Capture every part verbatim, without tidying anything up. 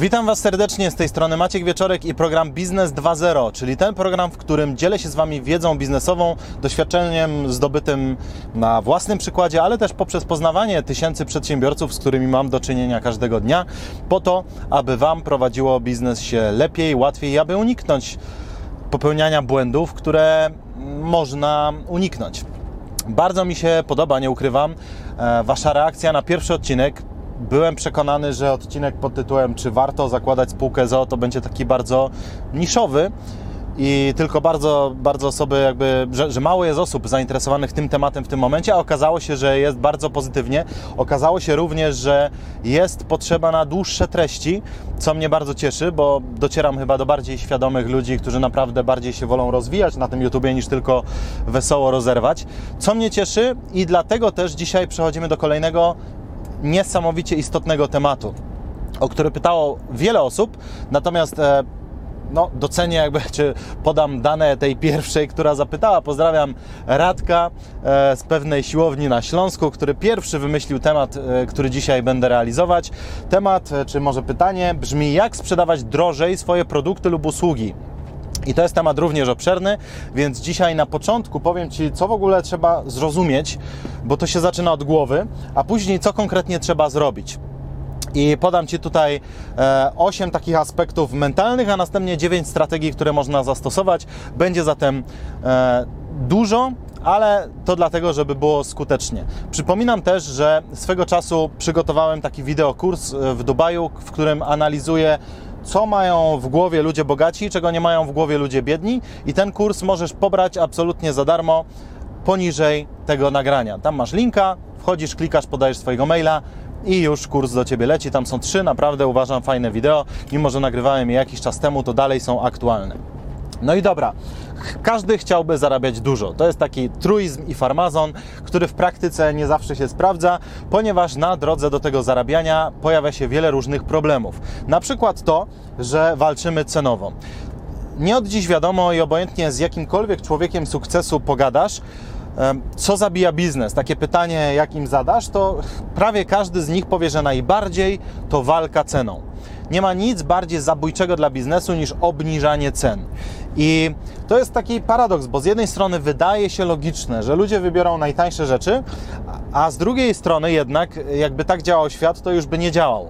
Witam Was serdecznie, z tej strony Maciek Wieczorek i program Biznes dwa zero, czyli ten program, w którym dzielę się z Wami wiedzą biznesową, doświadczeniem zdobytym na własnym przykładzie, ale też poprzez poznawanie tysięcy przedsiębiorców, z którymi mam do czynienia każdego dnia, po to, aby Wam prowadziło biznes się lepiej, łatwiej, aby uniknąć popełniania błędów, które można uniknąć. Bardzo mi się podoba, nie ukrywam, Wasza reakcja na pierwszy odcinek. Byłem przekonany, że odcinek pod tytułem "Czy warto zakładać spółkę z o o" to będzie taki bardzo niszowy i tylko bardzo, bardzo osoby jakby, że, że mało jest osób zainteresowanych tym tematem w tym momencie, a okazało się, że jest bardzo pozytywnie. Okazało się również, że jest potrzeba na dłuższe treści, co mnie bardzo cieszy, bo docieram chyba do bardziej świadomych ludzi, którzy naprawdę bardziej się wolą rozwijać na tym YouTubie niż tylko wesoło rozerwać, co mnie cieszy i dlatego też dzisiaj przechodzimy do kolejnego niesamowicie istotnego tematu, o który pytało wiele osób, natomiast e, no, docenię jakby, czy podam dane tej pierwszej, która zapytała. Pozdrawiam Radka e, z pewnej siłowni na Śląsku, który pierwszy wymyślił temat, e, który dzisiaj będę realizować. Temat, e, czy może pytanie brzmi: jak sprzedawać drożej swoje produkty lub usługi? I to jest temat również obszerny, więc dzisiaj na początku powiem Ci, co w ogóle trzeba zrozumieć, bo to się zaczyna od głowy, a później co konkretnie trzeba zrobić. I podam Ci tutaj osiem takich aspektów mentalnych, a następnie dziewięć strategii, które można zastosować. Będzie zatem e, dużo, ale to dlatego, żeby było skutecznie. Przypominam też, że swego czasu przygotowałem taki wideokurs w Dubaju, w którym analizuję, co mają w głowie ludzie bogaci, czego nie mają w głowie ludzie biedni, i ten kurs możesz pobrać absolutnie za darmo poniżej tego nagrania. Tam masz linka, wchodzisz, klikasz, podajesz swojego maila i już kurs do Ciebie leci. Tam są trzy naprawdę, uważam, fajne wideo. Mimo że nagrywałem je jakiś czas temu, to dalej są aktualne. No i dobra, każdy chciałby zarabiać dużo. To jest taki truizm i farmazon, który w praktyce nie zawsze się sprawdza, ponieważ na drodze do tego zarabiania pojawia się wiele różnych problemów. Na przykład to, że walczymy cenowo. Nie od dziś wiadomo i obojętnie z jakimkolwiek człowiekiem sukcesu pogadasz, co zabija biznes? Takie pytanie, jak im zadasz, to prawie każdy z nich powie, że najbardziej to walka ceną. Nie ma nic bardziej zabójczego dla biznesu niż obniżanie cen. I to jest taki paradoks, bo z jednej strony wydaje się logiczne, że ludzie wybiorą najtańsze rzeczy, a z drugiej strony jednak, jakby tak działał świat, to już by nie działał.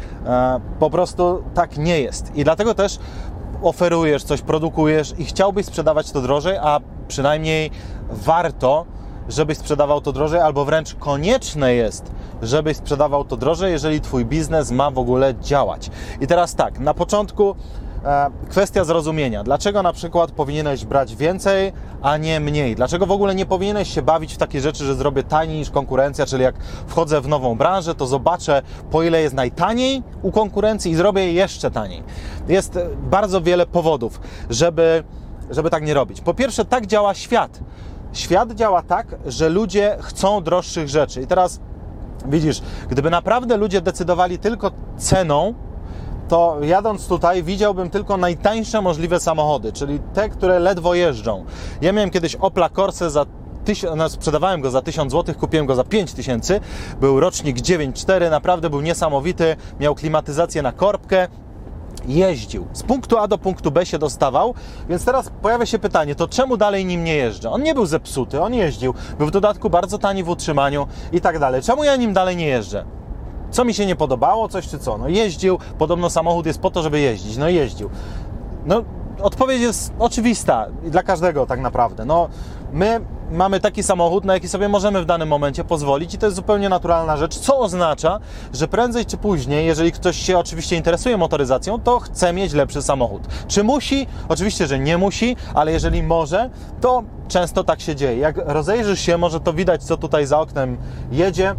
Po prostu tak nie jest. I dlatego też oferujesz coś, produkujesz i chciałbyś sprzedawać to drożej, a przynajmniej warto, żebyś sprzedawał to drożej, albo wręcz konieczne jest, żebyś sprzedawał to drożej, jeżeli Twój biznes ma w ogóle działać. I teraz tak, na początku e, kwestia zrozumienia. Dlaczego na przykład powinieneś brać więcej, a nie mniej? Dlaczego w ogóle nie powinieneś się bawić w takie rzeczy, że zrobię taniej niż konkurencja, czyli jak wchodzę w nową branżę, to zobaczę, po ile jest najtaniej u konkurencji i zrobię je jeszcze taniej. Jest bardzo wiele powodów, żeby, żeby tak nie robić. Po pierwsze, tak działa świat. Świat działa tak, że ludzie chcą droższych rzeczy. I teraz widzisz, gdyby naprawdę ludzie decydowali tylko ceną, to jadąc tutaj widziałbym tylko najtańsze możliwe samochody, czyli te, które ledwo jeżdżą. Ja miałem kiedyś Opla Corsę za tysiąc, no, sprzedawałem go za tysiąc złotych, kupiłem go za pięć tysięcy. Był rocznik dziewięć cztery, naprawdę był niesamowity, miał klimatyzację na korbkę. Jeździł. Z punktu A do punktu B się dostawał, więc teraz pojawia się pytanie, to czemu dalej nim nie jeżdżę? On nie był zepsuty, on jeździł, był w dodatku bardzo tani w utrzymaniu i tak dalej. Czemu ja nim dalej nie jeżdżę? Co mi się nie podobało, coś czy co? No jeździł, podobno samochód jest po to, żeby jeździć, no jeździł. No odpowiedź jest oczywista dla każdego tak naprawdę. No my mamy taki samochód, na jaki sobie możemy w danym momencie pozwolić i to jest zupełnie naturalna rzecz, co oznacza, że prędzej czy później, jeżeli ktoś się oczywiście interesuje motoryzacją, to chce mieć lepszy samochód. Czy musi? Oczywiście, że nie musi, ale jeżeli może, to często tak się dzieje. Jak rozejrzysz się, może to widać, co tutaj za oknem jedzie,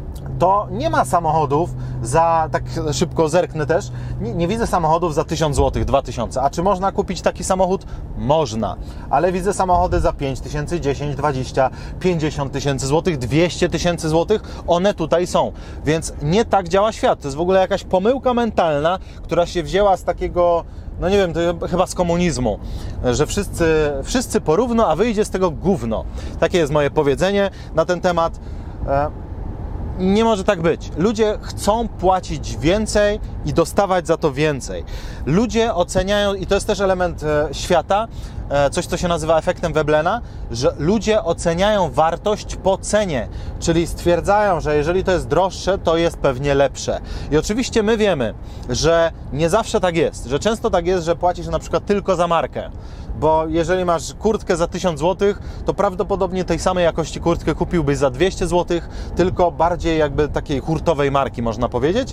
to nie ma samochodów za, tak szybko zerknę też, nie, nie widzę samochodów za tysiąc złotych, dwa tysiące. A czy można kupić taki samochód? Można. Ale widzę samochody za pięć tysięcy, dziesięć, dwadzieścia, pięćdziesiąt tysięcy złotych, dwieście tysięcy złotych. One tutaj są. Więc nie tak działa świat. To jest w ogóle jakaś pomyłka mentalna, która się wzięła z takiego, no nie wiem, to chyba z komunizmu, że wszyscy, wszyscy porówno, a wyjdzie z tego gówno. Takie jest moje powiedzenie na ten temat. nie może tak być. Ludzie chcą płacić więcej i dostawać za to więcej. Ludzie oceniają, i to jest też element e, świata, e, coś co się nazywa efektem Veblena, że ludzie oceniają wartość po cenie, czyli stwierdzają, że jeżeli to jest droższe, to jest pewnie lepsze. I oczywiście my wiemy, że nie zawsze tak jest, że często tak jest, że płacisz na przykład tylko za markę. Bo jeżeli masz kurtkę za tysiąc złotych, to prawdopodobnie tej samej jakości kurtkę kupiłbyś za dwieście złotych, tylko bardziej jakby takiej hurtowej marki, można powiedzieć.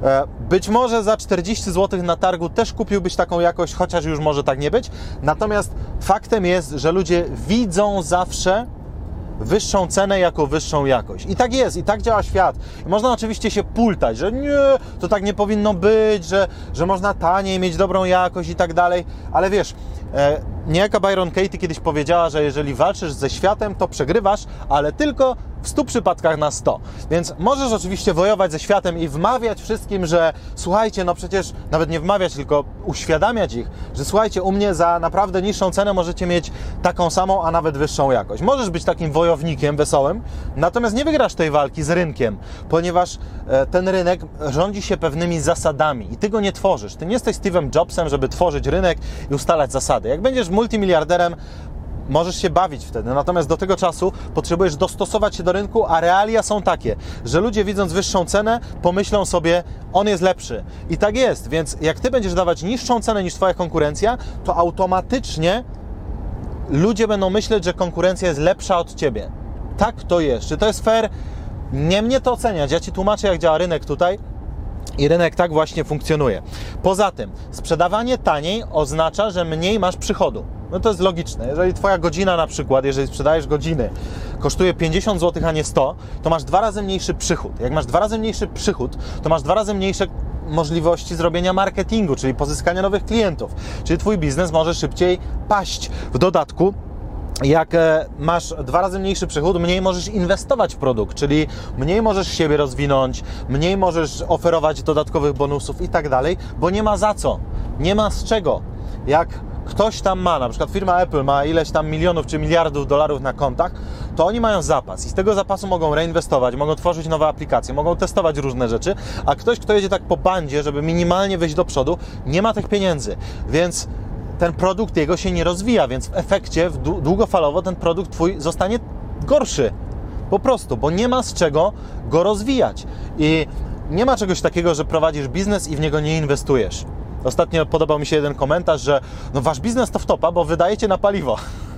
Być może za czterdzieści złotych na targu też kupiłbyś taką jakość, chociaż już może tak nie być. Natomiast faktem jest, że ludzie widzą zawsze wyższą cenę jako wyższą jakość. I tak jest, i tak działa świat. I można oczywiście się pultać, że nie, to tak nie powinno być, że, że można taniej mieć dobrą jakość i tak dalej, ale wiesz, e, niejaka Byron Katie kiedyś powiedziała, że jeżeli walczysz ze światem, to przegrywasz, ale tylko w stu przypadkach na sto. Więc możesz oczywiście wojować ze światem i wmawiać wszystkim, że słuchajcie, no przecież nawet nie wmawiać, tylko uświadamiać ich, że słuchajcie, u mnie za naprawdę niższą cenę możecie mieć taką samą, a nawet wyższą jakość. Możesz być takim wojownikiem wesołym, natomiast nie wygrasz tej walki z rynkiem, ponieważ e, ten rynek rządzi się pewnymi zasadami i ty go nie tworzysz. Ty nie jesteś Steve'em Jobsem, żeby tworzyć rynek i ustalać zasady. Jak będziesz multimiliarderem, możesz się bawić wtedy, natomiast do tego czasu potrzebujesz dostosować się do rynku, a realia są takie, że ludzie widząc wyższą cenę, pomyślą sobie, on jest lepszy. I tak jest, więc jak ty będziesz dawać niższą cenę niż twoja konkurencja, to automatycznie ludzie będą myśleć, że konkurencja jest lepsza od ciebie. Tak to jest. Czy to jest fair? Nie mnie to oceniać. Ja ci tłumaczę, jak działa rynek tutaj. I rynek tak właśnie funkcjonuje. Poza tym, sprzedawanie taniej oznacza, że mniej masz przychodu. No to jest logiczne. Jeżeli twoja godzina na przykład, jeżeli sprzedajesz godziny, kosztuje pięćdziesiąt złotych, a nie sto, to masz dwa razy mniejszy przychód. Jak masz dwa razy mniejszy przychód, to masz dwa razy mniejsze możliwości zrobienia marketingu, czyli pozyskania nowych klientów. Czyli twój biznes może szybciej paść. W dodatku, jak masz dwa razy mniejszy przychód, mniej możesz inwestować w produkt, czyli mniej możesz siebie rozwinąć, mniej możesz oferować dodatkowych bonusów i tak dalej, bo nie ma za co, nie ma z czego. Jak ktoś tam ma, na przykład firma Apple ma ileś tam milionów czy miliardów dolarów na kontach, to oni mają zapas i z tego zapasu mogą reinwestować, mogą tworzyć nowe aplikacje, mogą testować różne rzeczy, a ktoś, kto jedzie tak po bandzie, żeby minimalnie wyjść do przodu, nie ma tych pieniędzy, więc ten produkt jego się nie rozwija, więc w efekcie w długofalowo ten produkt twój zostanie gorszy. Po prostu, bo nie ma z czego go rozwijać. I nie ma czegoś takiego, że prowadzisz biznes i w niego nie inwestujesz. Ostatnio podobał mi się jeden komentarz, że no wasz biznes to wtopa, bo wydajecie na paliwo,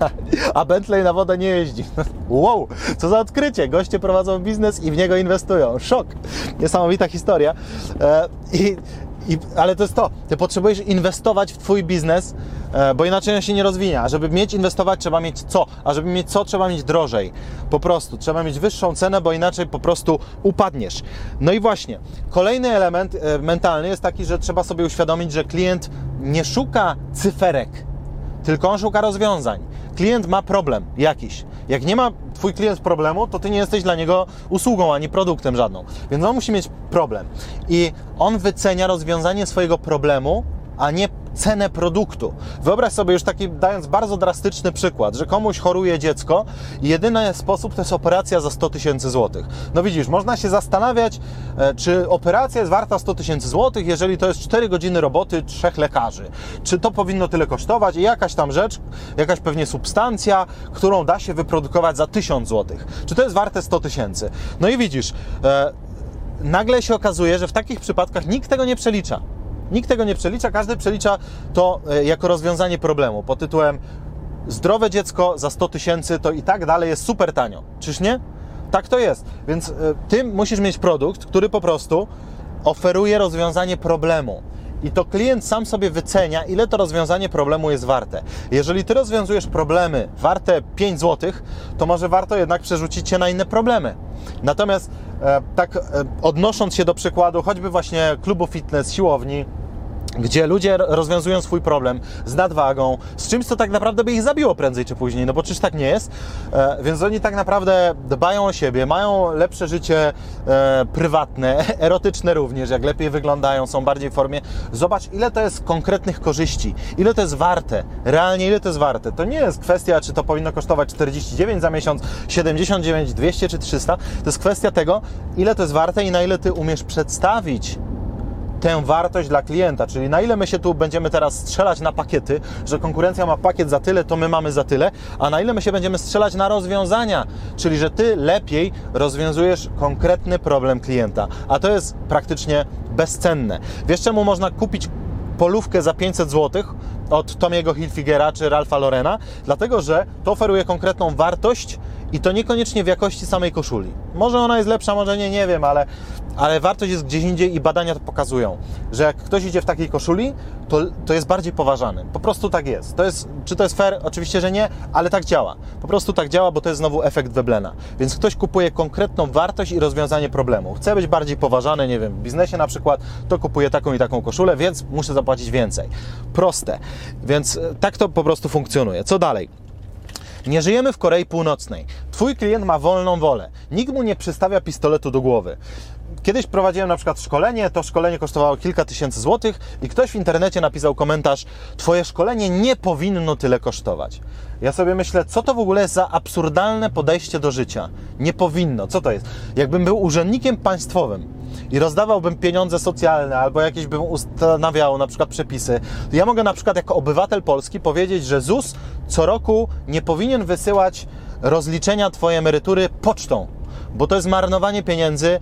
a Bentley na wodę nie jeździ. Wow, co za odkrycie. Goście prowadzą biznes i w niego inwestują. Szok. Niesamowita historia. E, i I, ale to jest to, ty potrzebujesz inwestować w twój biznes, e, bo inaczej on się nie rozwinie. A żeby mieć inwestować, trzeba mieć co? A żeby mieć co, trzeba mieć drożej. Po prostu, trzeba mieć wyższą cenę, bo inaczej po prostu upadniesz. No i właśnie, kolejny element e, mentalny jest taki, że trzeba sobie uświadomić, że klient nie szuka cyferek, tylko on szuka rozwiązań. Klient ma problem jakiś. Jak nie ma twój klient problemu, to ty nie jesteś dla niego usługą, ani produktem żadną. Więc on musi mieć problem. I on wycenia rozwiązanie swojego problemu, a nie cenę produktu. Wyobraź sobie już taki, dając bardzo drastyczny przykład, że komuś choruje dziecko i jedyny sposób to jest operacja za sto tysięcy złotych. No widzisz, można się zastanawiać, czy operacja jest warta sto tysięcy złotych, jeżeli to jest cztery godziny roboty trzech lekarzy. Czy to powinno tyle kosztować i jakaś tam rzecz, jakaś pewnie substancja, którą da się wyprodukować za tysiąc złotych. Czy to jest warte sto tysięcy? No i widzisz, e, nagle się okazuje, że w takich przypadkach nikt tego nie przelicza. Nikt tego nie przelicza, każdy przelicza to jako rozwiązanie problemu pod tytułem zdrowe dziecko za sto tysięcy to i tak dalej jest super tanio. Czyż nie? Tak to jest. Więc ty musisz mieć produkt, który po prostu oferuje rozwiązanie problemu. I to klient sam sobie wycenia, ile to rozwiązanie problemu jest warte. Jeżeli ty rozwiązujesz problemy warte pięć złotych, to może warto jednak przerzucić się na inne problemy. Natomiast e, tak e, odnosząc się do przykładu choćby właśnie klubu fitness, siłowni, gdzie ludzie rozwiązują swój problem z nadwagą, z czymś, co tak naprawdę by ich zabiło prędzej czy później, no bo czyż tak nie jest? E, więc oni tak naprawdę dbają o siebie, mają lepsze życie e, prywatne, erotyczne również, jak lepiej wyglądają, są bardziej w formie. Zobacz, ile to jest konkretnych korzyści, ile to jest warte, realnie ile to jest warte. To nie jest kwestia, czy to powinno kosztować czterdzieści dziewięć za miesiąc, siedemdziesiąt dziewięć, dwieście czy trzysta. To jest kwestia tego, ile to jest warte i na ile Ty umiesz przedstawić tę wartość dla klienta, czyli na ile my się tu będziemy teraz strzelać na pakiety, że konkurencja ma pakiet za tyle, to my mamy za tyle, a na ile my się będziemy strzelać na rozwiązania, czyli że Ty lepiej rozwiązujesz konkretny problem klienta, a to jest praktycznie bezcenne. Wiesz, czemu można kupić polówkę za pięćset złotych od Tomiego Hilfigera czy Ralpha Laurena? Dlatego, że to oferuje konkretną wartość i to niekoniecznie w jakości samej koszuli. Może ona jest lepsza, może nie, nie wiem, ale, ale wartość jest gdzieś indziej i badania to pokazują, że jak ktoś idzie w takiej koszuli, to, to jest bardziej poważany. Po prostu tak jest. To jest. Czy to jest fair? Oczywiście, że nie, ale tak działa. Po prostu tak działa, bo to jest znowu efekt Veblena. Więc ktoś kupuje konkretną wartość i rozwiązanie problemu. Chce być bardziej poważany, nie wiem, w biznesie na przykład, to kupuje taką i taką koszulę, więc muszę zapłacić więcej. Proste. Więc tak to po prostu funkcjonuje. Co dalej? Nie żyjemy w Korei Północnej. Twój klient ma wolną wolę. Nikt mu nie przystawia pistoletu do głowy. Kiedyś prowadziłem na przykład szkolenie, to szkolenie kosztowało kilka tysięcy złotych i ktoś w internecie napisał komentarz: twoje szkolenie nie powinno tyle kosztować. Ja sobie myślę, co to w ogóle jest za absurdalne podejście do życia? Nie powinno. Co to jest? Jakbym był urzędnikiem państwowym i rozdawałbym pieniądze socjalne albo jakieś bym ustanawiał na przykład przepisy, to ja mogę na przykład jako obywatel polski powiedzieć, że ZUS co roku nie powinien wysyłać rozliczenia twojej emerytury pocztą, bo to jest marnowanie pieniędzy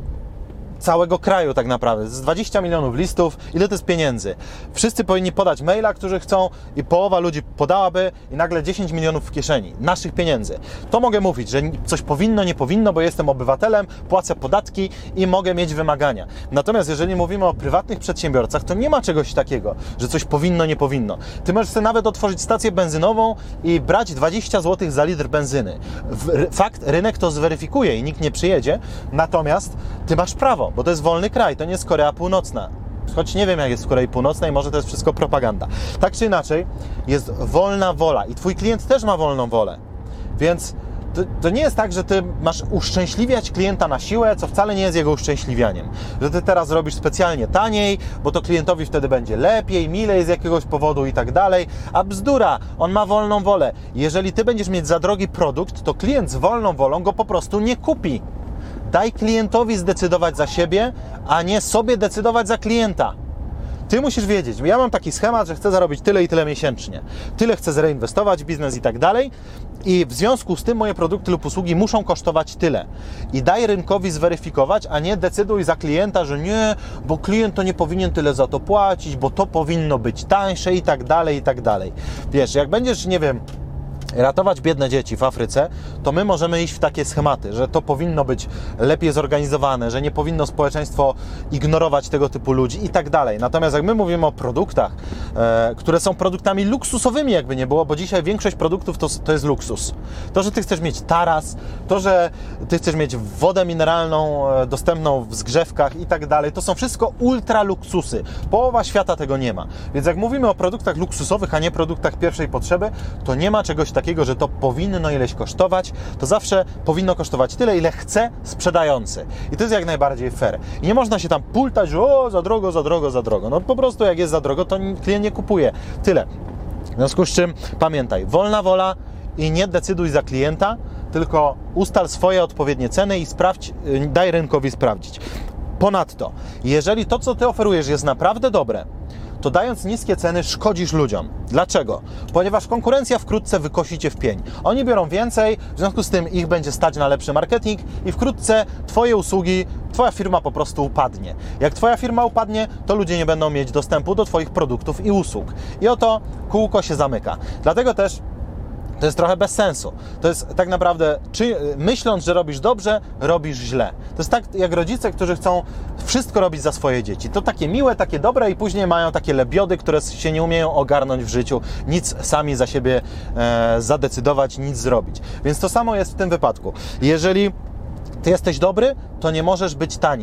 całego kraju tak naprawdę. Z dwadzieścia milionów listów, ile to jest pieniędzy? Wszyscy powinni podać maila, którzy chcą i połowa ludzi podałaby i nagle dziesięć milionów w kieszeni. Naszych pieniędzy. To mogę mówić, że coś powinno, nie powinno, bo jestem obywatelem, płacę podatki i mogę mieć wymagania. Natomiast jeżeli mówimy o prywatnych przedsiębiorcach, to nie ma czegoś takiego, że coś powinno, nie powinno. Ty możesz sobie nawet otworzyć stację benzynową i brać dwadzieścia złotych za litr benzyny. Fakt, rynek to zweryfikuje i nikt nie przyjedzie, natomiast ty masz prawo, bo to jest wolny kraj, to nie jest Korea Północna. Choć nie wiem, jak jest w Korei Północnej, może to jest wszystko propaganda. Tak czy inaczej, jest wolna wola i twój klient też ma wolną wolę. Więc to, to nie jest tak, że ty masz uszczęśliwiać klienta na siłę, co wcale nie jest jego uszczęśliwianiem. Że ty teraz robisz specjalnie taniej, bo to klientowi wtedy będzie lepiej, milej z jakiegoś powodu i tak dalej. A bzdura, on ma wolną wolę. Jeżeli ty będziesz mieć za drogi produkt, to klient z wolną wolą go po prostu nie kupi. Daj klientowi zdecydować za siebie, a nie sobie decydować za klienta. Ty musisz wiedzieć, ja mam taki schemat, że chcę zarobić tyle i tyle miesięcznie. Tyle chcę zreinwestować w biznes i tak dalej. I w związku z tym moje produkty lub usługi muszą kosztować tyle. I daj rynkowi zweryfikować, a nie decyduj za klienta, że nie, bo klient to nie powinien tyle za to płacić, bo to powinno być tańsze i tak dalej, i tak dalej. Wiesz, jak będziesz, nie wiem, ratować biedne dzieci w Afryce, to my możemy iść w takie schematy, że to powinno być lepiej zorganizowane, że nie powinno społeczeństwo ignorować tego typu ludzi i tak dalej. Natomiast jak my mówimy o produktach, e, które są produktami luksusowymi, jakby nie było, bo dzisiaj większość produktów to, to jest luksus. To, że ty chcesz mieć taras, to, że ty chcesz mieć wodę mineralną e, dostępną w zgrzewkach i tak dalej, to są wszystko ultra luksusy. Połowa świata tego nie ma. Więc jak mówimy o produktach luksusowych, a nie produktach pierwszej potrzeby, to nie ma czegoś takiego, że to powinno ileś kosztować, to zawsze powinno kosztować tyle, ile chce sprzedający. I to jest jak najbardziej fair. I nie można się tam pultać, że o, za drogo, za drogo, za drogo. No po prostu jak jest za drogo, to klient nie kupuje. Tyle. W związku z czym pamiętaj, wolna wola i nie decyduj za klienta, tylko ustal swoje odpowiednie ceny i sprawdź, daj rynkowi sprawdzić. Ponadto, jeżeli to, co ty oferujesz, jest naprawdę dobre, to dając niskie ceny szkodzisz ludziom. Dlaczego? Ponieważ konkurencja wkrótce wykosi cię w pień. Oni biorą więcej, w związku z tym ich będzie stać na lepszy marketing i wkrótce twoje usługi, twoja firma po prostu upadnie. Jak twoja firma upadnie, to ludzie nie będą mieć dostępu do twoich produktów i usług. I oto kółko się zamyka. Dlatego też to jest trochę bez sensu. To jest tak naprawdę, czy, myśląc, że robisz dobrze, robisz źle. To jest tak jak rodzice, którzy chcą wszystko robić za swoje dzieci. To takie miłe, takie dobre i później mają takie lebiody, które się nie umieją ogarnąć w życiu, nic sami za siebie e, zadecydować, nic zrobić. Więc to samo jest w tym wypadku. Jeżeli ty jesteś dobry, to nie możesz być tani.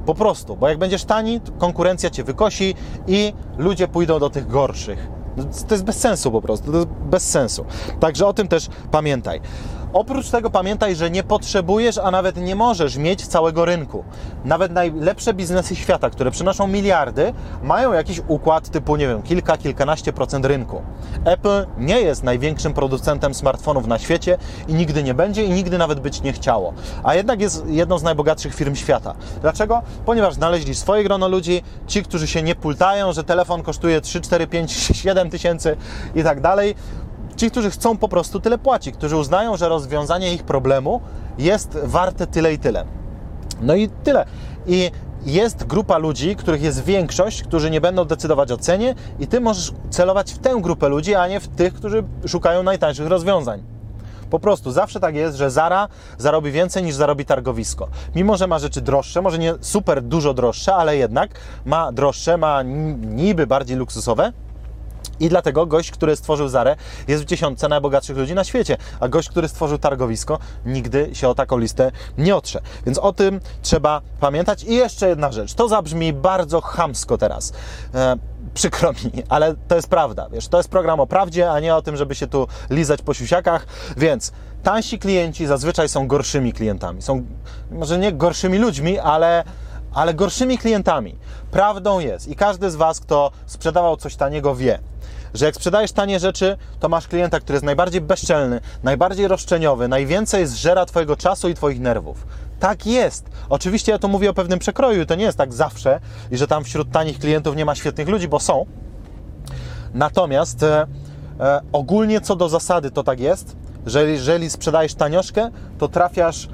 Po prostu, bo jak będziesz tani, to konkurencja cię wykosi i ludzie pójdą do tych gorszych. To jest bez sensu po prostu, to jest bez sensu. Także o tym też pamiętaj. Oprócz tego pamiętaj, że nie potrzebujesz, a nawet nie możesz mieć całego rynku. Nawet najlepsze biznesy świata, które przynoszą miliardy, mają jakiś układ typu, nie wiem, kilka, kilkanaście procent rynku. Apple nie jest największym producentem smartfonów na świecie i nigdy nie będzie i nigdy nawet być nie chciało. A jednak jest jedną z najbogatszych firm świata. Dlaczego? Ponieważ znaleźli swoje grono ludzi, ci, którzy się nie pultają, że telefon kosztuje trzy, cztery, pięć, siedem tysięcy i tak dalej. Ci, którzy chcą po prostu tyle płacić, którzy uznają, że rozwiązanie ich problemu jest warte tyle i tyle. No i tyle. I jest grupa ludzi, których jest większość, którzy nie będą decydować o cenie i ty możesz celować w tę grupę ludzi, a nie w tych, którzy szukają najtańszych rozwiązań. Po prostu zawsze tak jest, że Zara zarobi więcej niż zarobi targowisko. Mimo że ma rzeczy droższe, może nie super dużo droższe, ale jednak ma droższe, ma niby bardziej luksusowe. I dlatego gość, który stworzył Zarę, jest w dziesiątce najbogatszych ludzi na świecie, a gość, który stworzył targowisko, nigdy się o taką listę nie otrze. Więc o tym trzeba pamiętać. I jeszcze jedna rzecz, to zabrzmi bardzo chamsko teraz. E, przykro mi, ale to jest prawda. Wiesz, to jest program o prawdzie, a nie o tym, żeby się tu lizać po siusiakach, więc tańsi klienci zazwyczaj są gorszymi klientami. Są może nie gorszymi ludźmi, ale... ale gorszymi klientami. Prawdą jest i każdy z Was, kto sprzedawał coś taniego, wie, że jak sprzedajesz tanie rzeczy, to masz klienta, który jest najbardziej bezczelny, najbardziej roszczeniowy, najwięcej zżera Twojego czasu i Twoich nerwów. Tak jest. Oczywiście ja tu mówię o pewnym przekroju, to nie jest tak zawsze i że tam wśród tanich klientów nie ma świetnych ludzi, bo są. Natomiast e, e, ogólnie co do zasady to tak jest, że jeżeli sprzedajesz tanioszkę, to trafiasz...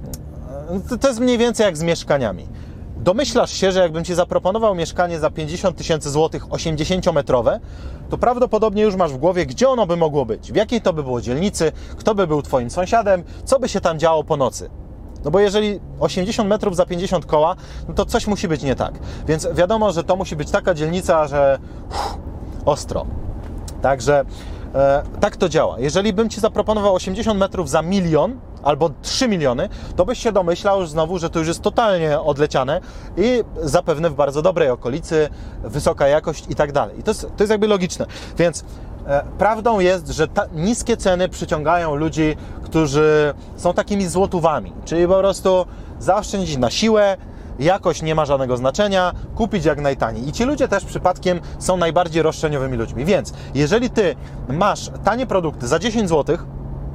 E, to jest mniej więcej jak z mieszkaniami. Domyślasz się, że jakbym Ci zaproponował mieszkanie za pięćdziesiąt tysięcy złotych osiemdziesięciometrowe, to prawdopodobnie już masz w głowie, gdzie ono by mogło być, w jakiej to by było dzielnicy, kto by był Twoim sąsiadem, co by się tam działo po nocy. No bo jeżeli osiemdziesiąt metrów za pięćdziesiąt koła, no to coś musi być nie tak. Więc wiadomo, że to musi być taka dzielnica, że uff, ostro. Także e, tak to działa. Jeżeli bym Ci zaproponował osiemdziesiąt metrów za milion, albo trzy miliony, to byś się domyślał już znowu, że to już jest totalnie odleciane i zapewne w bardzo dobrej okolicy, wysoka jakość i tak dalej. I to jest, to jest jakby logiczne. Więc e, prawdą jest, że ta, niskie ceny przyciągają ludzi, którzy są takimi złotówami, czyli po prostu zaoszczędzić na siłę, jakość nie ma żadnego znaczenia, kupić jak najtaniej. I ci ludzie też przypadkiem są najbardziej roszczeniowymi ludźmi. Więc jeżeli Ty masz tanie produkty za dziesięć złotych,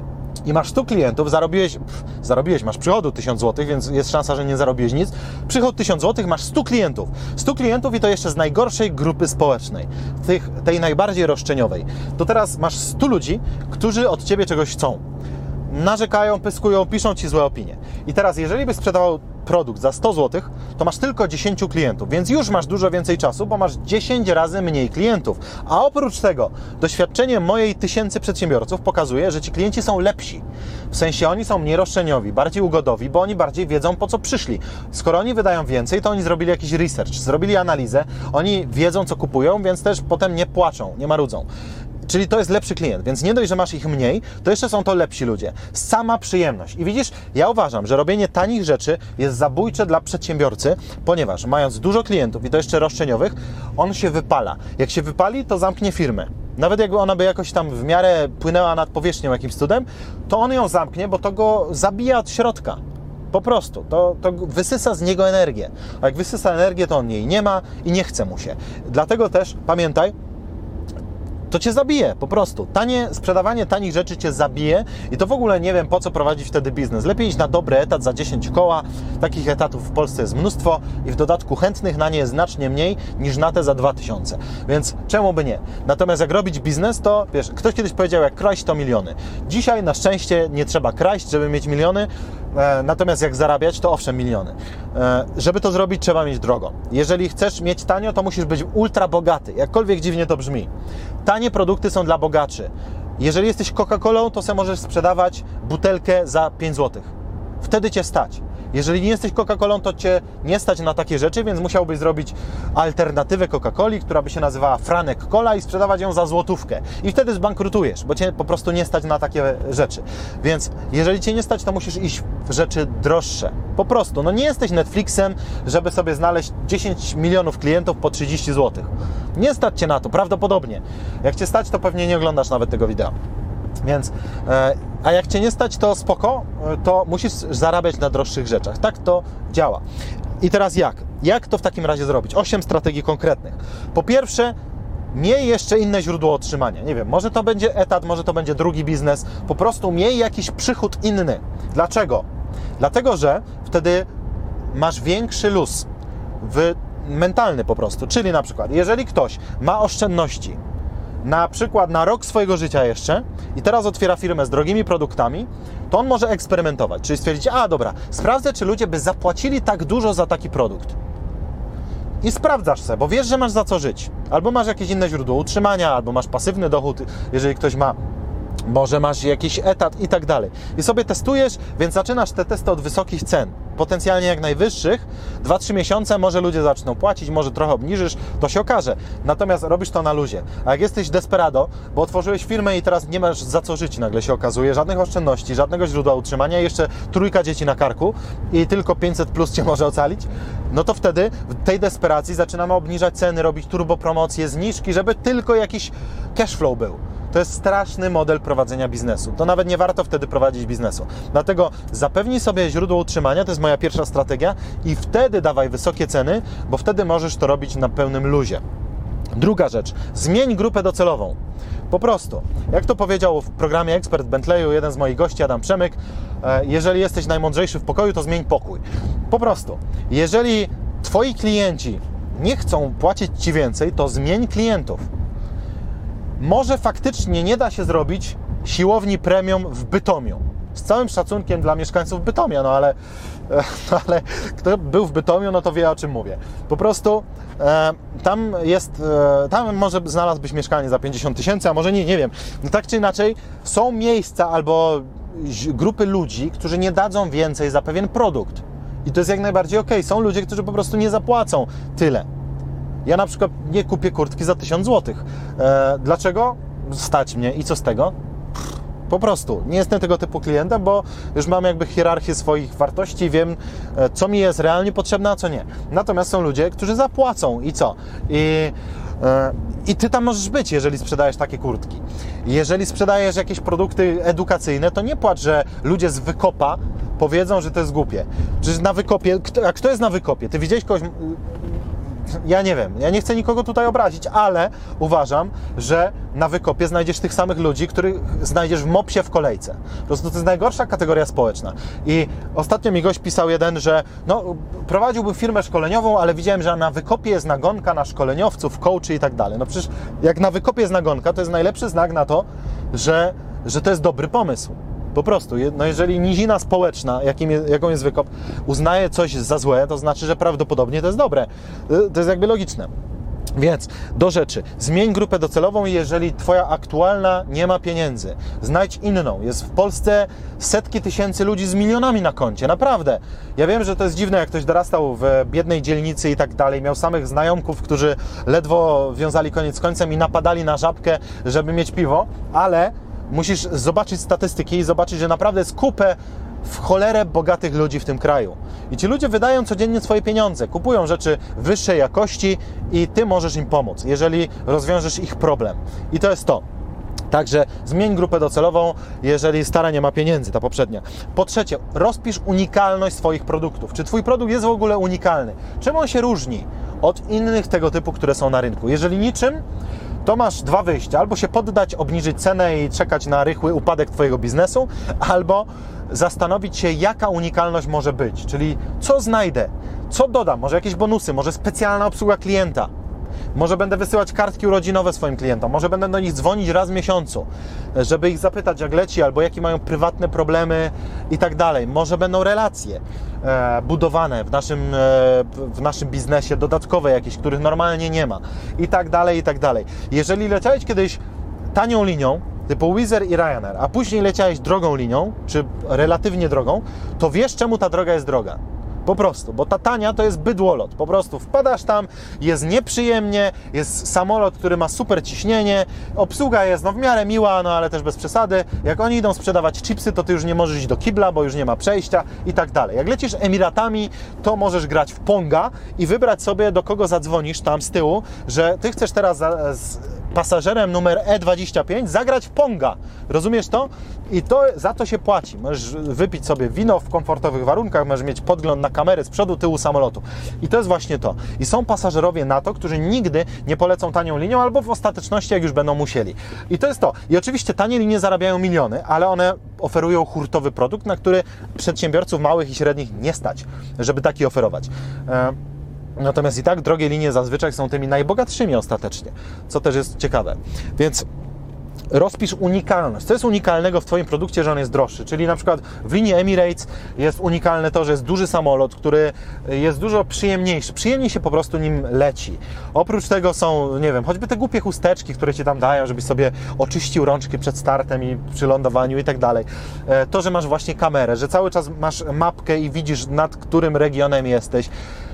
i masz stu klientów, zarobiłeś, pff, zarobiłeś, masz przychodu tysiąc złotych, więc jest szansa, że nie zarobiłeś nic. Przychód tysiąc złotych, masz stu klientów. stu klientów i to jeszcze z najgorszej grupy społecznej, tych, tej najbardziej roszczeniowej. To teraz masz stu ludzi, którzy od Ciebie czegoś chcą. Narzekają, pyskują, piszą Ci złe opinie. I teraz, jeżeli byś sprzedawał produkt za sto złotych, to masz tylko dziesięciu klientów, więc już masz dużo więcej czasu, bo masz dziesięć razy mniej klientów. A oprócz tego, doświadczenie mojej tysięcy przedsiębiorców pokazuje, że ci klienci są lepsi. W sensie oni są mniej roszczeniowi, bardziej ugodowi, bo oni bardziej wiedzą, po co przyszli. Skoro oni wydają więcej, to oni zrobili jakiś research, zrobili analizę, oni wiedzą, co kupują, więc też potem nie płaczą, nie marudzą. Czyli to jest lepszy klient, więc nie dość, że masz ich mniej, to jeszcze są to lepsi ludzie. Sama przyjemność. I widzisz, ja uważam, że robienie tanich rzeczy jest zabójcze dla przedsiębiorcy, ponieważ mając dużo klientów i to jeszcze roszczeniowych, on się wypala. Jak się wypali, to zamknie firmę. Nawet jakby ona by jakoś tam w miarę płynęła nad powierzchnią jakimś cudem, to on ją zamknie, bo to go zabija od środka. Po prostu. To, to wysysa z niego energię. A jak wysysa energię, to on jej nie ma i nie chce mu się. Dlatego też pamiętaj, to Cię zabije, po prostu. Tanie, sprzedawanie tanich rzeczy Cię zabije i to w ogóle nie wiem, po co prowadzić wtedy biznes. Lepiej iść na dobry etat za dziesięć koła, takich etatów w Polsce jest mnóstwo i w dodatku chętnych na nie jest znacznie mniej niż na te za dwa tysiące. Więc czemu by nie? Natomiast jak robić biznes, to wiesz, ktoś kiedyś powiedział, jak kraść to miliony. Dzisiaj na szczęście nie trzeba kraść, żeby mieć miliony, e, natomiast jak zarabiać, to owszem miliony. E, żeby to zrobić, trzeba mieć drogo. Jeżeli chcesz mieć tanio, to musisz być ultra bogaty, jakkolwiek dziwnie to brzmi. Tanie produkty są dla bogaczy. Jeżeli jesteś Coca-Colą, to sobie możesz sprzedawać butelkę za pięć złotych. Wtedy Cię stać. Jeżeli nie jesteś Coca-Colą, to Cię nie stać na takie rzeczy, więc musiałbyś zrobić alternatywę Coca-Coli, która by się nazywała Franek Cola i sprzedawać ją za złotówkę. I wtedy zbankrutujesz, bo Cię po prostu nie stać na takie rzeczy. Więc jeżeli Cię nie stać, to musisz iść w rzeczy droższe. Po prostu. No nie jesteś Netflixem, żeby sobie znaleźć dziesięć milionów klientów po trzydzieści złotych. Nie stać Cię na to, prawdopodobnie. Jak Cię stać, to pewnie nie oglądasz nawet tego wideo. Więc, e, a jak Cię nie stać, to spoko, to musisz zarabiać na droższych rzeczach. Tak to działa. I teraz jak? Jak to w takim razie zrobić? Osiem strategii konkretnych. Po pierwsze, miej jeszcze inne źródło otrzymania. Nie wiem, może to będzie etat, może to będzie drugi biznes. Po prostu miej jakiś przychód inny. Dlaczego? Dlatego, że wtedy masz większy luz w mentalny po prostu. Czyli na przykład, jeżeli ktoś ma oszczędności na przykład na rok swojego życia jeszcze i teraz otwiera firmę z drogimi produktami, to on może eksperymentować, czyli stwierdzić, a dobra, sprawdzę, czy ludzie by zapłacili tak dużo za taki produkt. I sprawdzasz se, bo wiesz, że masz za co żyć. Albo masz jakieś inne źródło utrzymania, albo masz pasywny dochód, jeżeli ktoś ma, może masz jakiś etat i tak dalej. I sobie testujesz, więc zaczynasz te testy od wysokich cen, potencjalnie jak najwyższych. dwa trzy miesiące, może ludzie zaczną płacić, może trochę obniżysz, to się okaże. Natomiast robisz to na luzie. A jak jesteś desperado, bo otworzyłeś firmę i teraz nie masz za co żyć, nagle się okazuje, żadnych oszczędności, żadnego źródła utrzymania, jeszcze trójka dzieci na karku i tylko pięćset plus Cię może ocalić, no to wtedy w tej desperacji zaczynamy obniżać ceny, robić turbopromocje, zniżki, żeby tylko jakiś cashflow był. To jest straszny model prowadzenia biznesu. To nawet nie warto wtedy prowadzić biznesu. Dlatego zapewnij sobie źródło utrzymania, to jest moja pierwsza strategia i wtedy dawaj wysokie ceny, bo wtedy możesz to robić na pełnym luzie. Druga rzecz, zmień grupę docelową. Po prostu, jak to powiedział w programie Ekspert Bentleyu jeden z moich gości, Adam Przemyk, jeżeli jesteś najmądrzejszy w pokoju, to zmień pokój. Po prostu, jeżeli Twoi klienci nie chcą płacić Ci więcej, to zmień klientów. Może faktycznie nie da się zrobić siłowni premium w Bytomiu. Z całym szacunkiem dla mieszkańców Bytomia, no ale, no ale kto był w Bytomiu, no to wie, o czym mówię. Po prostu e, tam jest, e, tam może znalazłbyś mieszkanie za pięćdziesiąt tysięcy, a może nie, nie wiem. No tak czy inaczej, są miejsca albo grupy ludzi, którzy nie dadzą więcej za pewien produkt. I to jest jak najbardziej okej. Są ludzie, którzy po prostu nie zapłacą tyle. Ja na przykład nie kupię kurtki za tysiąc złotych. E, dlaczego? Stać mnie i co z tego? Pff, po prostu. Nie jestem tego typu klientem, bo już mam jakby hierarchię swoich wartości, wiem, co mi jest realnie potrzebne, a co nie. Natomiast są ludzie, którzy zapłacą i co? I, e, i Ty tam możesz być, jeżeli sprzedajesz takie kurtki. Jeżeli sprzedajesz jakieś produkty edukacyjne, to nie płacz, że ludzie z wykopa powiedzą, że to jest głupie. Czy na wykopie, kto, a kto jest na wykopie? Ty widziałeś kogoś... Ja nie wiem, ja nie chcę nikogo tutaj obrazić, ale uważam, że na wykopie znajdziesz tych samych ludzi, których znajdziesz w mopsie w kolejce. Po prostu to jest najgorsza kategoria społeczna. I ostatnio mi gość pisał jeden, że no, prowadziłbym firmę szkoleniową, ale widziałem, że na wykopie jest nagonka na szkoleniowców, coachy i tak dalej. No przecież jak na wykopie jest nagonka, to jest najlepszy znak na to, że, że to jest dobry pomysł. Po prostu, no jeżeli nizina społeczna, jakim jest, jaką jest wykop, uznaje coś za złe, to znaczy, że prawdopodobnie to jest dobre. To jest jakby logiczne. Więc do rzeczy. Zmień grupę docelową, jeżeli Twoja aktualna nie ma pieniędzy. Znajdź inną. Jest w Polsce setki tysięcy ludzi z milionami na koncie. Naprawdę. Ja wiem, że to jest dziwne, jak ktoś dorastał w biednej dzielnicy i tak dalej. Miał samych znajomków, którzy ledwo wiązali koniec z końcem i napadali na żabkę, żeby mieć piwo, ale musisz zobaczyć statystyki i zobaczyć, że naprawdę jest kupę w cholerę bogatych ludzi w tym kraju. I ci ludzie wydają codziennie swoje pieniądze, kupują rzeczy wyższej jakości i Ty możesz im pomóc, jeżeli rozwiążesz ich problem. I to jest to. Także zmień grupę docelową, jeżeli stara nie ma pieniędzy, ta poprzednia. Po trzecie, rozpisz unikalność swoich produktów. Czy Twój produkt jest w ogóle unikalny? Czym on się różni od innych tego typu, które są na rynku? Jeżeli niczym, to masz dwa wyjścia. Albo się poddać, obniżyć cenę i czekać na rychły upadek Twojego biznesu, albo zastanowić się, jaka unikalność może być. Czyli co znajdę, co dodam, może jakieś bonusy, może specjalna obsługa klienta. Może będę wysyłać kartki urodzinowe swoim klientom, może będę do nich dzwonić raz w miesiącu, żeby ich zapytać, jak leci, albo jakie mają prywatne problemy i tak dalej. Może będą relacje e, budowane w naszym, e, w naszym biznesie, dodatkowe jakieś, których normalnie nie ma i tak dalej, i tak dalej. Jeżeli leciałeś kiedyś tanią linią typu Wizz Air i Ryanair, a później leciałeś drogą linią, czy relatywnie drogą, to wiesz, czemu ta droga jest droga. Po prostu, bo ta tania to jest bydłolot. Po prostu wpadasz tam, jest nieprzyjemnie, jest samolot, który ma super ciśnienie, obsługa jest no w miarę miła, no ale też bez przesady. Jak oni idą sprzedawać chipsy, to ty już nie możesz iść do kibla, bo już nie ma przejścia i tak dalej. Jak lecisz Emiratami, to możesz grać w Ponga i wybrać sobie, do kogo zadzwonisz tam z tyłu, że ty chcesz teraz za, z pasażerem numer E dwadzieścia pięć zagrać w Ponga. Rozumiesz to? I to za to się płaci. Możesz wypić sobie wino w komfortowych warunkach, możesz mieć podgląd na kamery z przodu, tyłu samolotu. I to jest właśnie to. I są pasażerowie na to, którzy nigdy nie polecą tanią linią, albo w ostateczności, jak już będą musieli. I to jest to. I oczywiście tanie linie zarabiają miliony, ale one oferują hurtowy produkt, na który przedsiębiorców małych i średnich nie stać, żeby taki oferować. Natomiast i tak drogie linie zazwyczaj są tymi najbogatszymi ostatecznie, co też jest ciekawe. Więc rozpisz unikalność. Co jest unikalnego w Twoim produkcie, że on jest droższy? Czyli na przykład w linii Emirates jest unikalne to, że jest duży samolot, który jest dużo przyjemniejszy. Przyjemniej się po prostu nim leci. Oprócz tego są, nie wiem, choćby te głupie chusteczki, które Ci tam dają, żebyś sobie oczyścił rączki przed startem i przy lądowaniu i tak dalej. To, że masz właśnie kamerę, że cały czas masz mapkę i widzisz, nad którym regionem jesteś.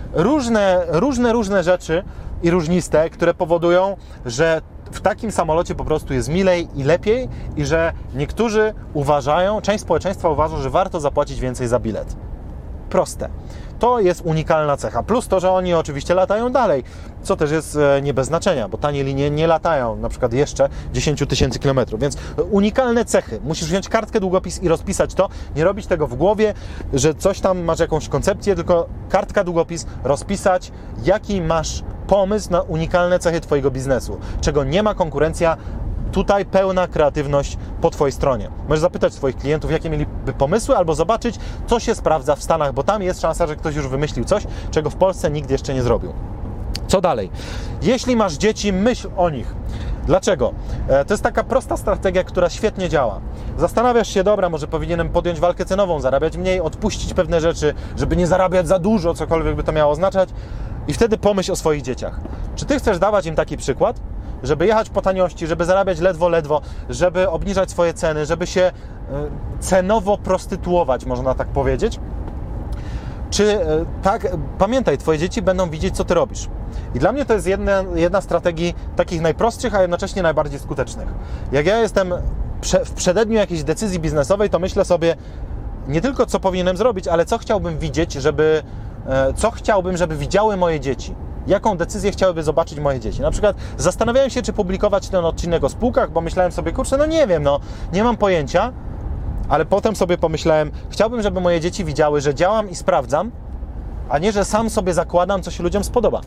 Różne, różne, różne rzeczy i różniste, które powodują, że w takim samolocie po prostu jest milej i lepiej i że niektórzy uważają, część społeczeństwa uważa, że warto zapłacić więcej za bilet. Proste. To jest unikalna cecha. Plus to, że oni oczywiście latają dalej, co też jest nie bez znaczenia, bo tanie linie nie latają na przykład jeszcze dziesięć tysięcy kilometrów, więc unikalne cechy. Musisz wziąć kartkę, długopis i rozpisać to, nie robić tego w głowie, że coś tam masz jakąś koncepcję, tylko kartka, długopis, rozpisać, jaki masz pomysł na unikalne cechy Twojego biznesu, czego nie ma konkurencja. Tutaj pełna kreatywność po Twojej stronie. Możesz zapytać swoich klientów, jakie mieliby pomysły, albo zobaczyć, co się sprawdza w Stanach, bo tam jest szansa, że ktoś już wymyślił coś, czego w Polsce nikt jeszcze nie zrobił. Co dalej? Jeśli masz dzieci, myśl o nich. Dlaczego? To jest taka prosta strategia, która świetnie działa. Zastanawiasz się, dobra, może powinienem podjąć walkę cenową, zarabiać mniej, odpuścić pewne rzeczy, żeby nie zarabiać za dużo, cokolwiek by to miało oznaczać. I wtedy pomyśl o swoich dzieciach. Czy Ty chcesz dawać im taki przykład? Żeby jechać po taniości, żeby zarabiać ledwo, ledwo, żeby obniżać swoje ceny, żeby się cenowo prostytuować, można tak powiedzieć. Czy tak, pamiętaj, Twoje dzieci będą widzieć, co Ty robisz. I dla mnie to jest jedna, jedna z strategii takich najprostszych, a jednocześnie najbardziej skutecznych. Jak ja jestem w przededniu jakiejś decyzji biznesowej, to myślę sobie nie tylko, co powinienem zrobić, ale co chciałbym widzieć, żeby, co chciałbym, żeby widziały moje dzieci. Jaką decyzję chciałyby zobaczyć moje dzieci. Na przykład zastanawiałem się, czy publikować ten odcinek o spółkach, bo myślałem sobie, kurczę, no nie wiem, no nie mam pojęcia, ale potem sobie pomyślałem, chciałbym, żeby moje dzieci widziały, że działam i sprawdzam, a nie, że sam sobie zakładam, co się ludziom spodoba.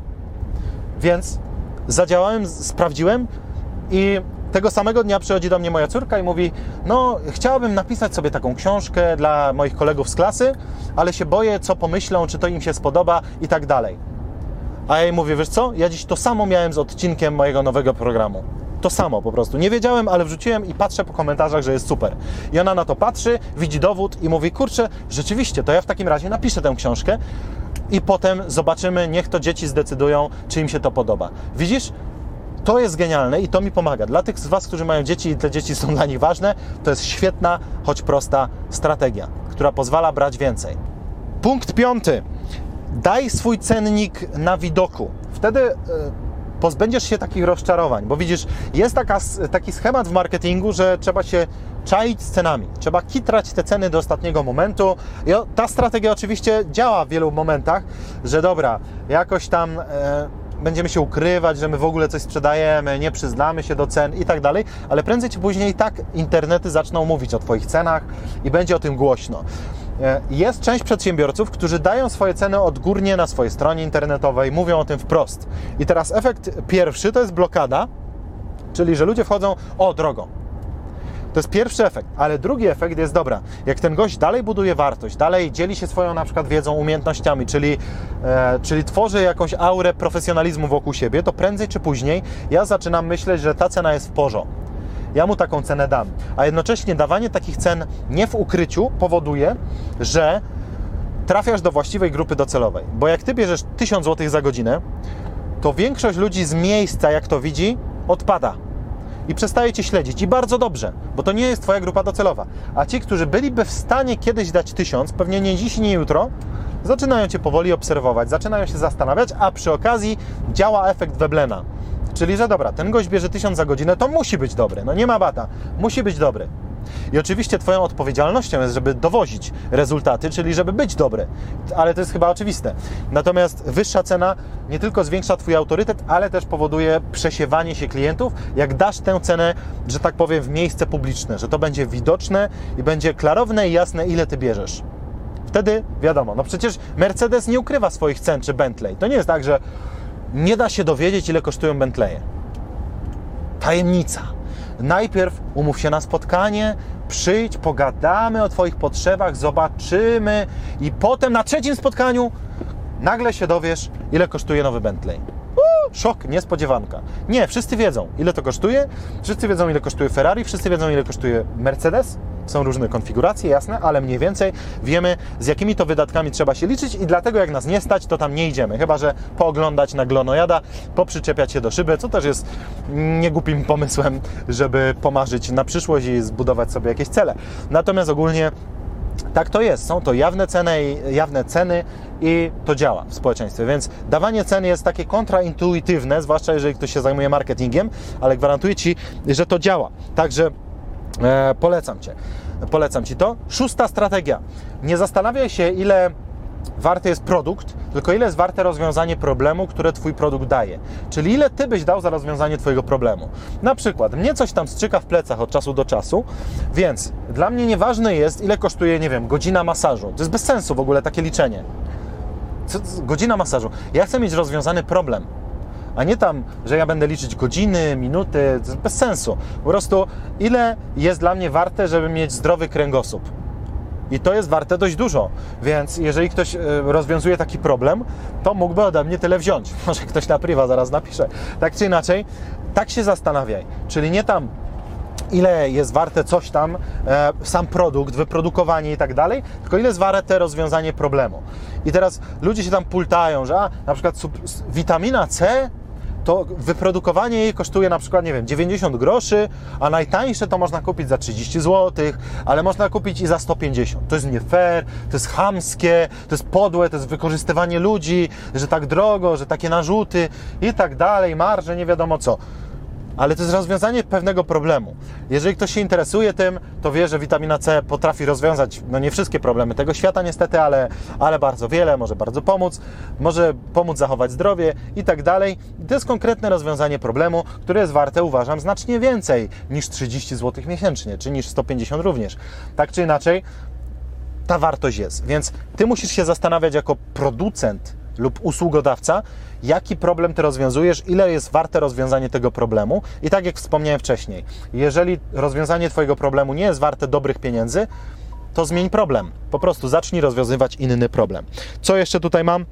Więc zadziałałem, sprawdziłem i tego samego dnia przychodzi do mnie moja córka i mówi, no chciałabym napisać sobie taką książkę dla moich kolegów z klasy, ale się boję, co pomyślą, czy to im się spodoba i tak dalej. A ja jej mówię, wiesz co, ja dziś to samo miałem z odcinkiem mojego nowego programu. To samo po prostu. Nie wiedziałem, ale wrzuciłem i patrzę po komentarzach, że jest super. I ona na to patrzy, widzi dowód i mówi, kurczę, rzeczywiście, to ja w takim razie napiszę tę książkę i potem zobaczymy, niech to dzieci zdecydują, czy im się to podoba. Widzisz? To jest genialne i to mi pomaga. Dla tych z Was, którzy mają dzieci i te dzieci są dla nich ważne, to jest świetna, choć prosta strategia, która pozwala brać więcej. Punkt piąty. Daj swój cennik na widoku. Wtedy yy, pozbędziesz się takich rozczarowań, bo widzisz, jest taka, taki schemat w marketingu, że trzeba się czaić z cenami. Trzeba kitrać te ceny do ostatniego momentu. I ta strategia oczywiście działa w wielu momentach, że dobra, jakoś tam yy, będziemy się ukrywać, że my w ogóle coś sprzedajemy, nie przyznamy się do cen i tak dalej, ale prędzej czy później i tak internety zaczną mówić o Twoich cenach i będzie o tym głośno. Jest część przedsiębiorców, którzy dają swoje ceny odgórnie na swojej stronie internetowej, mówią o tym wprost. I teraz efekt pierwszy to jest blokada, czyli że ludzie wchodzą, o drogo. To jest pierwszy efekt, ale drugi efekt jest, dobra, jak ten gość dalej buduje wartość, dalej dzieli się swoją na przykład wiedzą, umiejętnościami, czyli, e, czyli tworzy jakąś aurę profesjonalizmu wokół siebie, to prędzej czy później ja zaczynam myśleć, że ta cena jest w porządku. Ja mu taką cenę dam, a jednocześnie dawanie takich cen nie w ukryciu powoduje, że trafiasz do właściwej grupy docelowej, bo jak Ty bierzesz tysiąc złotych za godzinę, to większość ludzi z miejsca, jak to widzi, odpada. i przestaje Cię śledzić. I bardzo dobrze, bo to nie jest Twoja grupa docelowa. A ci, którzy byliby w stanie kiedyś dać tysiąc, pewnie nie dziś, nie jutro, zaczynają Cię powoli obserwować, zaczynają się zastanawiać, a przy okazji działa efekt Veblena. Czyli, że dobra, ten gość bierze tysiąc za godzinę, to musi być dobry. No nie ma bata, musi być dobry. I oczywiście Twoją odpowiedzialnością jest, żeby dowozić rezultaty, czyli żeby być dobry. Ale to jest chyba oczywiste. Natomiast wyższa cena nie tylko zwiększa Twój autorytet, ale też powoduje przesiewanie się klientów, jak dasz tę cenę, że tak powiem, w miejsce publiczne, że to będzie widoczne i będzie klarowne i jasne, ile Ty bierzesz. Wtedy wiadomo, no przecież Mercedes nie ukrywa swoich cen, czy Bentley. To nie jest tak, że nie da się dowiedzieć, ile kosztują Bentleye. Tajemnica. Najpierw umów się na spotkanie, przyjdź, pogadamy o Twoich potrzebach, zobaczymy i potem na trzecim spotkaniu nagle się dowiesz, ile kosztuje nowy Bentley. Uuu, szok, niespodziewanka. Nie, wszyscy wiedzą, ile to kosztuje, wszyscy wiedzą, ile kosztuje Ferrari, wszyscy wiedzą, ile kosztuje Mercedes. Są różne konfiguracje, jasne, ale mniej więcej wiemy, z jakimi to wydatkami trzeba się liczyć i dlatego jak nas nie stać, to tam nie idziemy. Chyba że pooglądać na glonojada, poprzyczepiać się do szyby, co też jest niegłupim pomysłem, żeby pomarzyć na przyszłość i zbudować sobie jakieś cele. Natomiast ogólnie tak to jest. Są to jawne ceny, jawne ceny i to działa w społeczeństwie. Więc dawanie cen jest takie kontraintuitywne, zwłaszcza jeżeli ktoś się zajmuje marketingiem, ale gwarantuję Ci, że to działa. Także E, polecam Cię. Polecam Ci to. Szósta strategia. Nie zastanawiaj się, ile warty jest produkt, tylko ile jest warte rozwiązanie problemu, które Twój produkt daje. Czyli ile Ty byś dał za rozwiązanie Twojego problemu. Na przykład, mnie coś tam strzyka w plecach od czasu do czasu, więc dla mnie nieważne jest, ile kosztuje, nie wiem, godzina masażu. To jest bez sensu w ogóle takie liczenie. Co, godzina masażu. Ja chcę mieć rozwiązany problem. A nie tam, że ja będę liczyć godziny, minuty, to jest bez sensu. Po prostu ile jest dla mnie warte, żeby mieć zdrowy kręgosłup. I to jest warte dość dużo, więc jeżeli ktoś rozwiązuje taki problem, to mógłby ode mnie tyle wziąć. Może ktoś na priwa zaraz napisze. Tak czy inaczej, tak się zastanawiaj. Czyli nie tam, ile jest warte coś tam, e, sam produkt, wyprodukowanie i tak dalej, tylko ile jest warte rozwiązanie problemu. I teraz ludzie się tam pultają, że a, na przykład sub, witamina C, to wyprodukowanie jej kosztuje na przykład, nie wiem, dziewięćdziesiąt groszy, a najtańsze to można kupić za trzydzieści złotych, ale można kupić i za sto pięćdziesiąt. To jest nie fair, to jest chamskie, to jest podłe, to jest wykorzystywanie ludzi, że tak drogo, że takie narzuty i tak dalej, marże, nie wiadomo co. Ale to jest rozwiązanie pewnego problemu. Jeżeli ktoś się interesuje tym, to wie, że witamina C potrafi rozwiązać, no nie wszystkie problemy tego świata niestety, ale, ale bardzo wiele, może bardzo pomóc, może pomóc zachować zdrowie i tak dalej. I to jest konkretne rozwiązanie problemu, które jest warte, uważam, znacznie więcej niż trzydzieści złotych miesięcznie, czy niż sto pięćdziesiąt również. Tak czy inaczej, ta wartość jest. Więc Ty musisz się zastanawiać jako producent lub usługodawca, jaki problem Ty rozwiązujesz, ile jest warte rozwiązanie tego problemu. I tak jak wspomniałem wcześniej, jeżeli rozwiązanie Twojego problemu nie jest warte dobrych pieniędzy, to zmień problem. Po prostu zacznij rozwiązywać inny problem. Co jeszcze tutaj mam?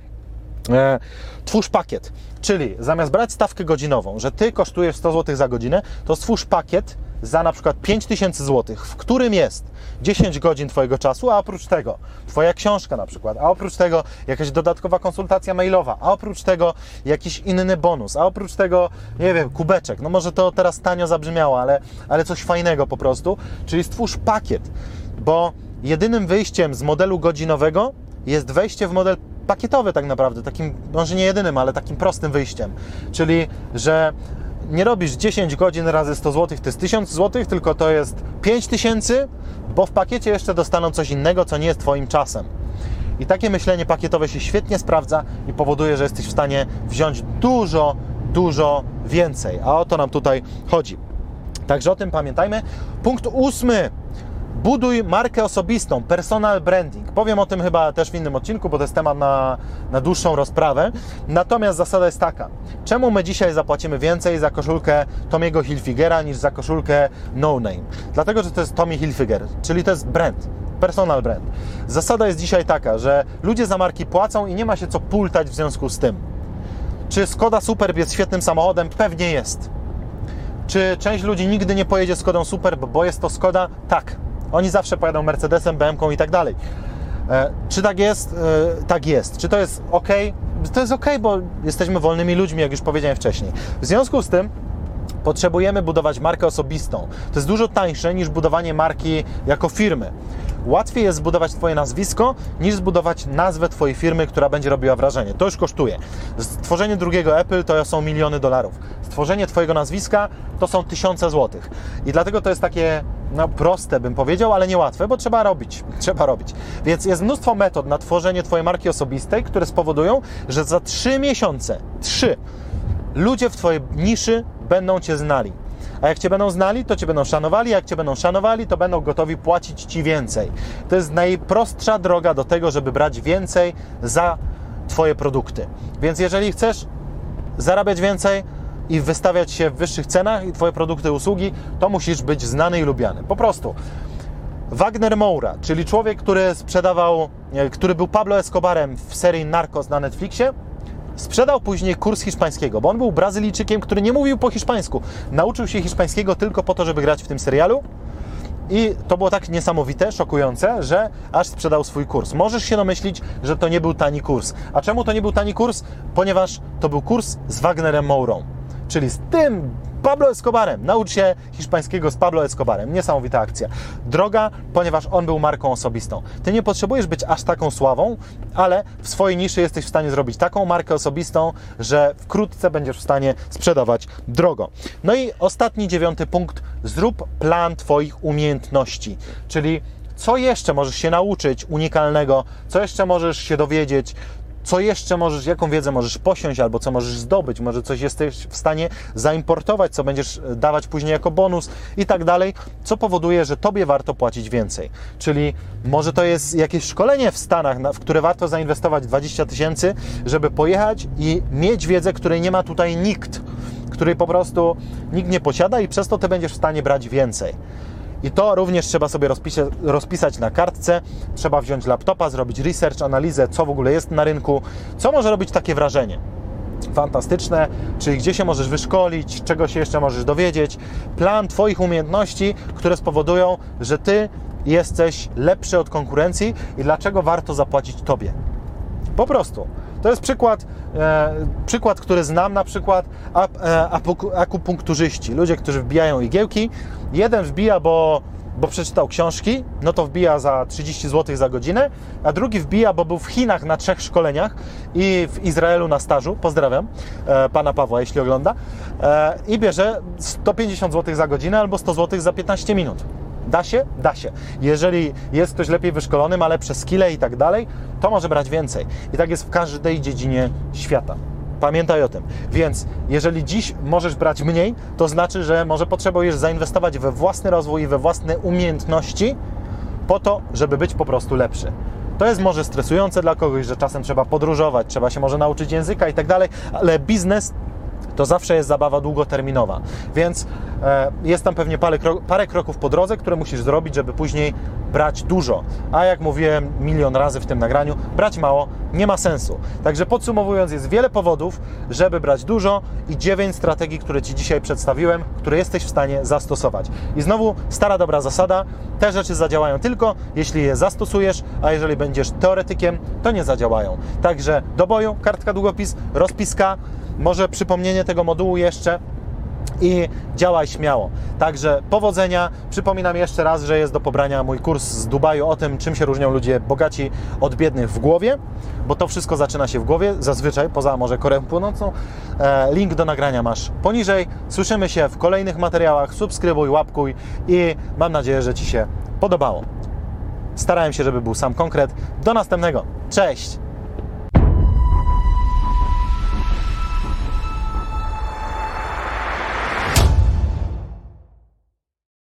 E, twórz pakiet, czyli zamiast brać stawkę godzinową, że Ty kosztujesz sto złotych za godzinę, to stwórz pakiet za na przykład pięć tysięcy złotych, w którym jest dziesięć godzin Twojego czasu, a oprócz tego Twoja książka na przykład, a oprócz tego jakaś dodatkowa konsultacja mailowa, a oprócz tego jakiś inny bonus, a oprócz tego, nie wiem, kubeczek. No może to teraz tanio zabrzmiało, ale, ale coś fajnego po prostu, czyli stwórz pakiet, bo jedynym wyjściem z modelu godzinowego jest wejście w model pakietowy tak naprawdę, takim, może nie jedynym, ale takim prostym wyjściem, czyli, że nie robisz dziesięć godzin razy sto złotych, to jest tysiąc złotych, tylko to jest pięć tysięcy, bo w pakiecie jeszcze dostaną coś innego, co nie jest Twoim czasem. I takie myślenie pakietowe się świetnie sprawdza i powoduje, że jesteś w stanie wziąć dużo, dużo więcej. A o to nam tutaj chodzi. Także o tym pamiętajmy. Punkt ósmy. Buduj markę osobistą, personal branding. Powiem o tym chyba też w innym odcinku, bo to jest temat na, na dłuższą rozprawę. Natomiast zasada jest taka. Czemu my dzisiaj zapłacimy więcej za koszulkę Tommy'ego Hilfigera niż za koszulkę No Name? Dlatego, że to jest Tommy Hilfiger, czyli to jest brand, personal brand. Zasada jest dzisiaj taka, że ludzie za marki płacą i nie ma się co pultać w związku z tym. Czy Skoda Superb jest świetnym samochodem? Pewnie jest. Czy część ludzi nigdy nie pojedzie Skodą Superb, bo jest to Skoda? Tak. Oni zawsze pojadą Mercedesem, B M ką i tak dalej. E, czy tak jest? E, tak jest. Czy to jest ok? To jest ok, bo jesteśmy wolnymi ludźmi, jak już powiedziałem wcześniej. W związku z tym potrzebujemy budować markę osobistą. To jest dużo tańsze niż budowanie marki jako firmy. Łatwiej jest zbudować Twoje nazwisko, niż zbudować nazwę Twojej firmy, która będzie robiła wrażenie. To już kosztuje. Stworzenie drugiego Apple to są miliony dolarów. Stworzenie Twojego nazwiska to są tysiące złotych. I dlatego to jest takie, no proste bym powiedział, ale niełatwe, bo trzeba robić. Trzeba robić. Więc jest mnóstwo metod na tworzenie Twojej marki osobistej, które spowodują, że za trzy miesiące, trzy, ludzie w Twojej niszy będą Cię znali. A jak Cię będą znali, to Cię będą szanowali, a jak Cię będą szanowali, to będą gotowi płacić Ci więcej. To jest najprostsza droga do tego, żeby brać więcej za Twoje produkty. Więc jeżeli chcesz zarabiać więcej i wystawiać się w wyższych cenach i Twoje produkty, usługi, to musisz być znany i lubiany. Po prostu. Wagner Moura, czyli człowiek, który sprzedawał, który był Pablo Escobarem w serii Narcos na Netflixie, sprzedał później kurs hiszpańskiego, bo on był Brazylijczykiem, który nie mówił po hiszpańsku. Nauczył się hiszpańskiego tylko po to, żeby grać w tym serialu i to było tak niesamowite, szokujące, że aż sprzedał swój kurs. Możesz się domyślić, że to nie był tani kurs. A czemu to nie był tani kurs? Ponieważ to był kurs z Wagnerem Mourą, czyli z tym Pablo Escobarem. Naucz się hiszpańskiego z Pablo Escobarem. Niesamowita akcja. Droga, ponieważ on był marką osobistą. Ty nie potrzebujesz być aż taką sławą, ale w swojej niszy jesteś w stanie zrobić taką markę osobistą, że wkrótce będziesz w stanie sprzedawać drogo. No i ostatni, dziewiąty punkt. Zrób plan Twoich umiejętności. Czyli co jeszcze możesz się nauczyć unikalnego, co jeszcze możesz się dowiedzieć, co jeszcze możesz, jaką wiedzę możesz posiąść, albo co możesz zdobyć, może coś jesteś w stanie zaimportować, co będziesz dawać później jako bonus i tak dalej, co powoduje, że Tobie warto płacić więcej. Czyli może to jest jakieś szkolenie w Stanach, w które warto zainwestować dwadzieścia tysięcy, żeby pojechać i mieć wiedzę, której nie ma tutaj nikt, której po prostu nikt nie posiada i przez to Ty będziesz w stanie brać więcej. I to również trzeba sobie rozpisać, rozpisać na kartce, trzeba wziąć laptopa, zrobić research, analizę, co w ogóle jest na rynku, co może robić takie wrażenie. Fantastyczne, czyli gdzie się możesz wyszkolić, czego się jeszcze możesz dowiedzieć, plan Twoich umiejętności, które spowodują, że Ty jesteś lepszy od konkurencji i dlaczego warto zapłacić Tobie. Po prostu. To jest przykład, e, przykład, który znam, na przykład ap, e, akupunkturzyści, ludzie, którzy wbijają igiełki. Jeden wbija, bo, bo przeczytał książki, no to wbija za trzydzieści złotych za godzinę, a drugi wbija, bo był w Chinach na trzech szkoleniach i w Izraelu na stażu, pozdrawiam e, pana Pawła, jeśli ogląda, e, i bierze sto pięćdziesiąt złotych za godzinę albo sto złotych za piętnaście minut. Da się? Da się. Jeżeli jest ktoś lepiej wyszkolony, ma lepsze skille i tak dalej, to może brać więcej. I tak jest w każdej dziedzinie świata. Pamiętaj o tym. Więc jeżeli dziś możesz brać mniej, to znaczy, że może potrzebujesz zainwestować we własny rozwój i we własne umiejętności po to, żeby być po prostu lepszy. To jest może stresujące dla kogoś, że czasem trzeba podróżować, trzeba się może nauczyć języka i tak dalej, ale biznes to zawsze jest zabawa długoterminowa, więc e, jest tam pewnie parę, krok, parę kroków po drodze, które musisz zrobić, żeby później brać dużo. A jak mówiłem milion razy w tym nagraniu, brać mało nie ma sensu. Także podsumowując, jest wiele powodów, żeby brać dużo i dziewięć strategii, które Ci dzisiaj przedstawiłem, które jesteś w stanie zastosować. I znowu stara dobra zasada, te rzeczy zadziałają tylko, jeśli je zastosujesz, a jeżeli będziesz teoretykiem, to nie zadziałają. Także do boju, kartka, długopis, rozpiska, może przypomnienie tego modułu jeszcze i działaj śmiało. Także powodzenia. Przypominam jeszcze raz, że jest do pobrania mój kurs z Dubaju o tym, czym się różnią ludzie bogaci od biednych w głowie, bo to wszystko zaczyna się w głowie, zazwyczaj, poza może Koreą Północną. Link do nagrania masz poniżej. Słyszymy się w kolejnych materiałach. Subskrybuj, łapkuj i mam nadzieję, że Ci się podobało. Starałem się, żeby był sam konkret. Do następnego. Cześć!